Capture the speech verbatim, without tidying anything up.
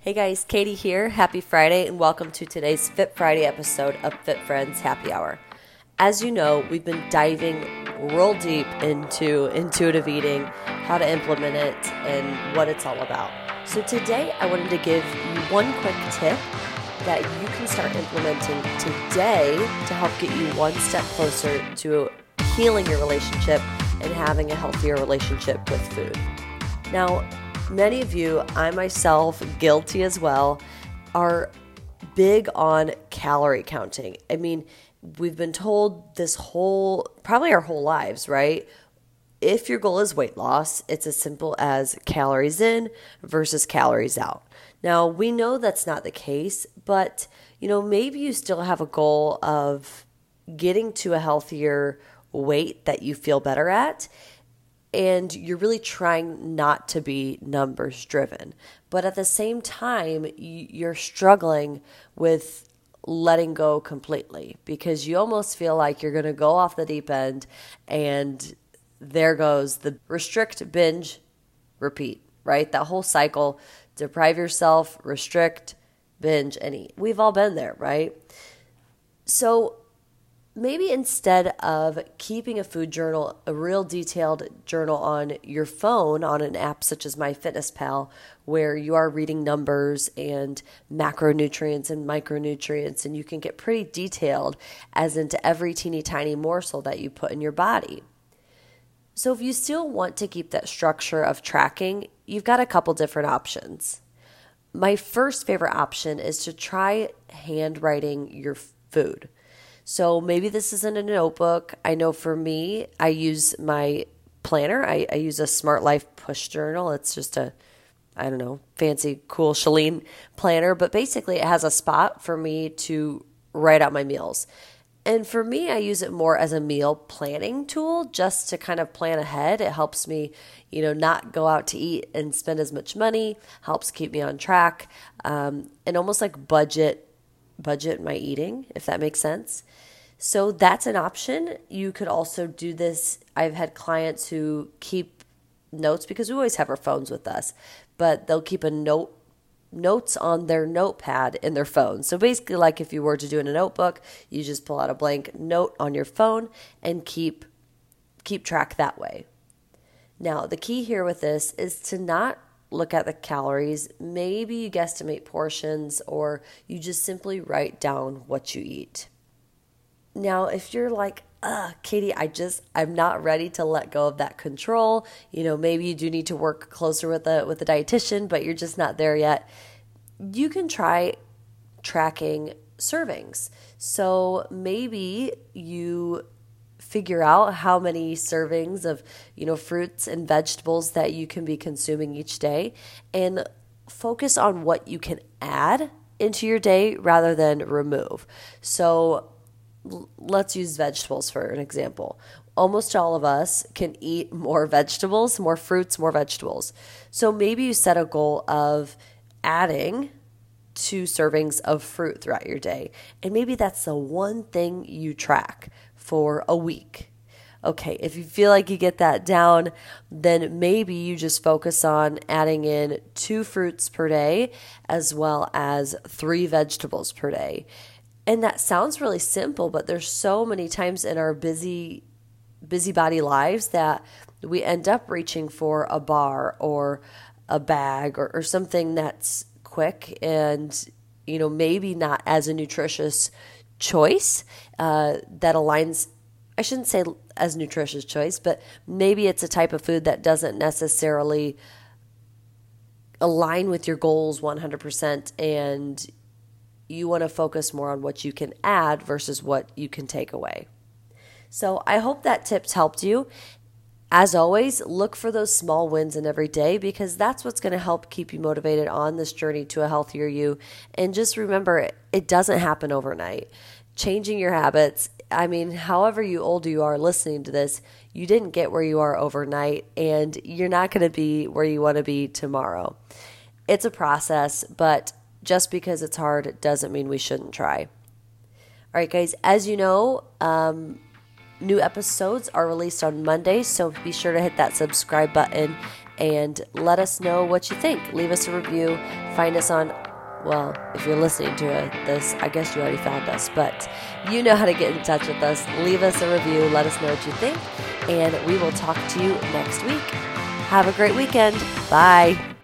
Hey guys, Katie here. Happy Friday and welcome to today's Fit Friday episode of Fit Friends Happy Hour. As you know, we've been diving real deep into intuitive eating, how to implement it, and what it's all about. So today I wanted to give you one quick tip that you can start implementing today to help get you one step closer to healing your relationship and having a healthier relationship with food. Now, many of you, I myself, guilty as well, are big on calorie counting. I mean, we've been told this whole, probably our whole lives, right? If your goal is weight loss, it's as simple as calories in versus calories out. Now, we know that's not the case, but, you know, maybe you still have a goal of getting to a healthier weight that you feel better at. And you're really trying not to be numbers driven. But at the same time, you're struggling with letting go completely because you almost feel like you're going to go off the deep end and there goes the restrict, binge, repeat, right? That whole cycle, deprive yourself, restrict, binge, and eat. We've all been there, right? So maybe instead of keeping a food journal, a real detailed journal on your phone, on an app such as MyFitnessPal, where you are reading numbers and macronutrients and micronutrients, and you can get pretty detailed as into every teeny tiny morsel that you put in your body. So if you still want to keep that structure of tracking, you've got a couple different options. My first favorite option is to try handwriting your food. So maybe this isn't a notebook. I know for me, I use my planner. I, I use a Smart Life push journal. It's just a, I don't know, fancy, cool chalene planner. But basically, it has a spot for me to write out my meals. And for me, I use it more as a meal planning tool just to kind of plan ahead. It helps me, you know, not go out to eat and spend as much money, helps keep me on track, um, and almost like budget budget my eating, if that makes sense. So that's an option. You could also do this. I've had clients who keep notes because we always have our phones with us, but they'll keep a note notes on their notepad in their phone. So basically, like if you were to do it in a notebook, you just pull out a blank note on your phone and keep keep track that way. Now, the key here with this is to not look at the calories. Maybe you guesstimate portions or you just simply write down what you eat. Now, if you're like, uh, Katie, I just, I'm not ready to let go of that control. You know, maybe you do need to work closer with a, with a dietitian, but you're just not there yet. You can try tracking servings. So maybe you figure out how many servings of, you know, fruits and vegetables that you can be consuming each day and focus on what you can add into your day rather than remove. So l- let's use vegetables for an example. Almost all of us can eat more vegetables, more fruits, more vegetables. So maybe you set a goal of adding two servings of fruit throughout your day. And maybe that's the one thing you track for a week. Okay, if you feel like you get that down, then maybe you just focus on adding in two fruits per day as well as three vegetables per day. And that sounds really simple, but there's so many times in our busy busybody lives that we end up reaching for a bar or a bag or, or something that's quick and, you know, maybe not as a nutritious choice uh, that aligns, I shouldn't say as nutritious choice, but maybe it's a type of food that doesn't necessarily align with your goals one hundred percent and you want to focus more on what you can add versus what you can take away. So I hope that tips helped you. As always, look for those small wins in every day because that's what's going to help keep you motivated on this journey to a healthier you. And just remember, it doesn't happen overnight. Changing your habits, I mean, however you old you are listening to this, you didn't get where you are overnight and you're not going to be where you want to be tomorrow. It's a process, but just because it's hard doesn't mean we shouldn't try. All right, guys, as you know, um, new episodes are released on Monday, so be sure to hit that subscribe button and let us know what you think. Leave us a review. Find us on, well, if you're listening to this, I guess you already found us, but you know how to get in touch with us. Leave us a review. Let us know what you think, and we will talk to you next week. Have a great weekend. Bye.